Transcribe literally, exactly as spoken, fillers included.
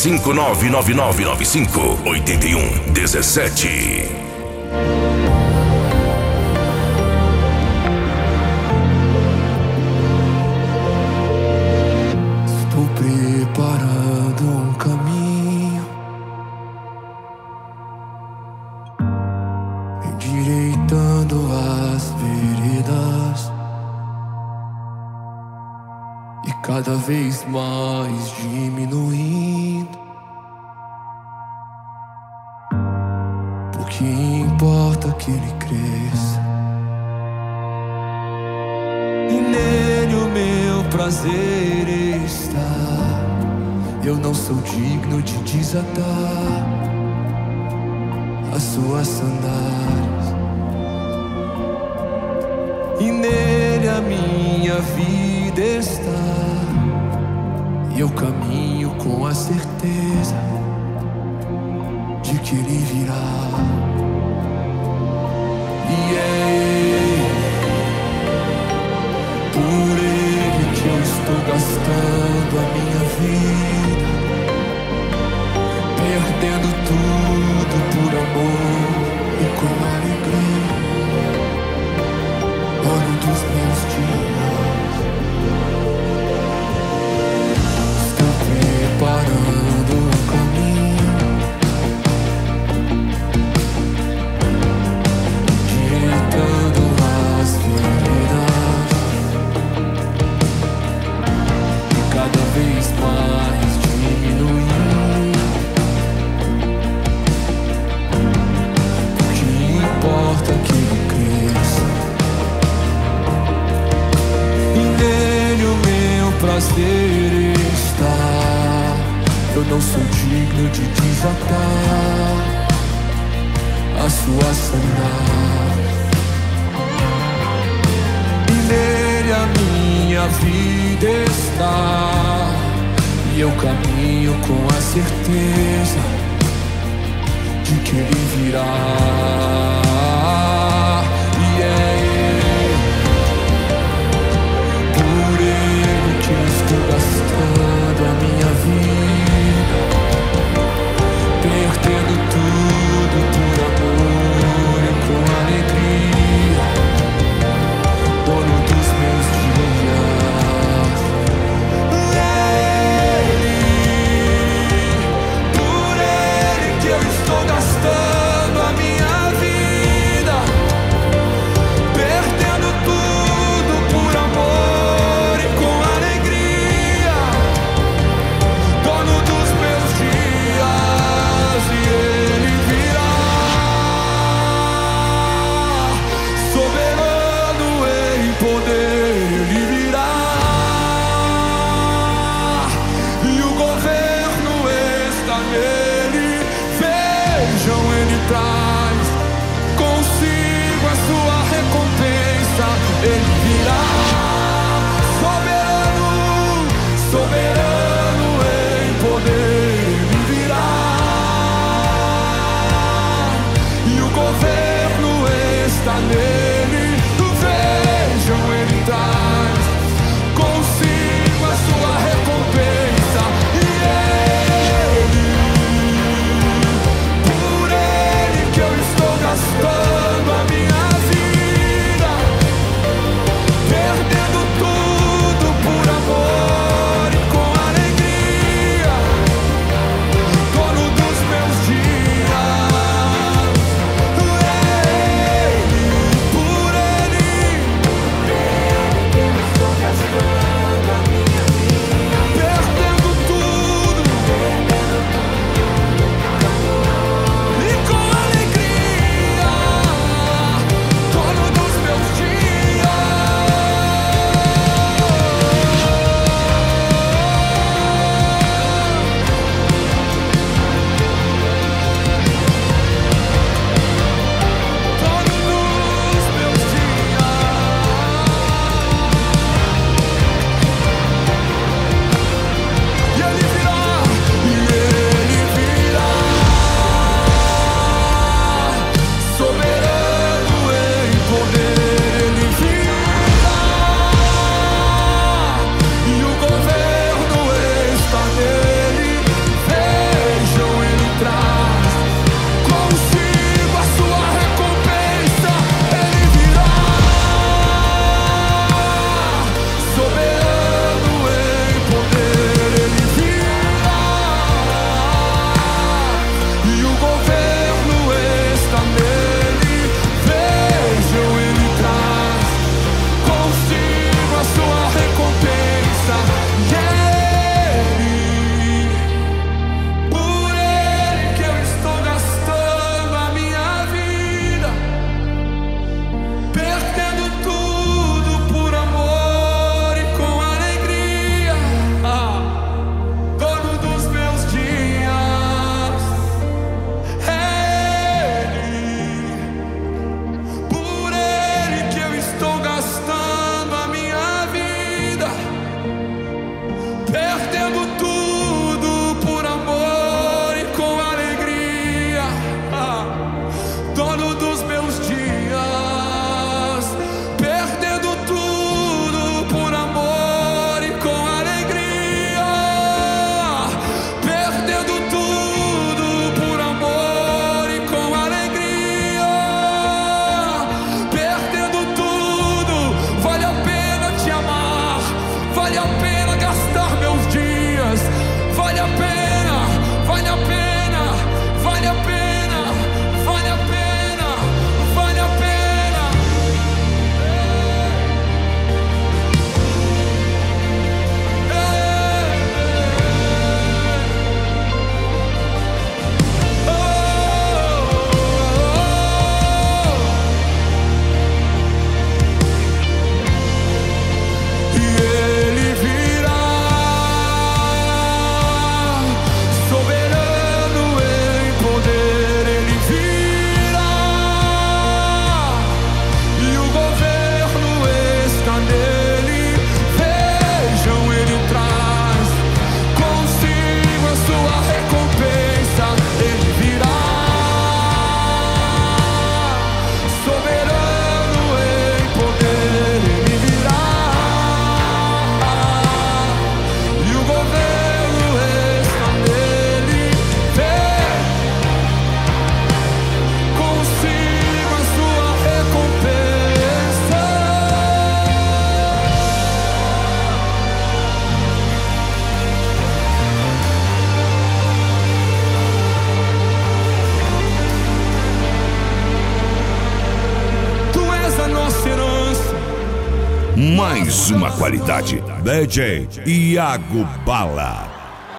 cinco nove nove nove nove cinco oito um um sete. Estou preparando um caminho, endireitando as veredas, e cada vez mais diminuindo. Porque importa que ele cresça, e nele o meu prazer está. Eu não sou digno de desatar as suas sandálias, e nele a minha vida está. E eu caminho com a certeza de que ele virá. E é ele, por ele que eu estou gastando a minha vida, perdendo tudo por amor e com alegria. Olho dos meus dias, estou preparando um caminho, direitando as veredas, e cada vez mais diminuindo. O que importa é que ele cresça, e nele o meu prazer está. Eu não sou digno de desatar as suas sandálias, e nele a minha vida está. E eu caminho com a certeza de que ele virá. E é ele, por ele que eu estou gastando a minha vida, perdendo tudo por amor e com alegria. Dono dos meus dias, é ele, por ele que eu estou gastando a minha dono dos meus dias, perdendo tudo por amor e com alegria, perdendo tudo por amor e com alegria, perdendo tudo. Vale a pena te amar, vale a pena gastar meus dias, vale a pena, vale a pena, vale a pena, vale a pena, vale a pena. Ei, ei, oh, oh. E ele virá, soberano em poder, ele virá, e o governo está nele. Vejam, ele traz consigo a sua recompensa. Ele virá, soberano em poder, ele virá, e o governo está nele. Vem consigo a sua recompensa. Tu és a nossa herança. Mais uma qualidade. D J Iago Bala.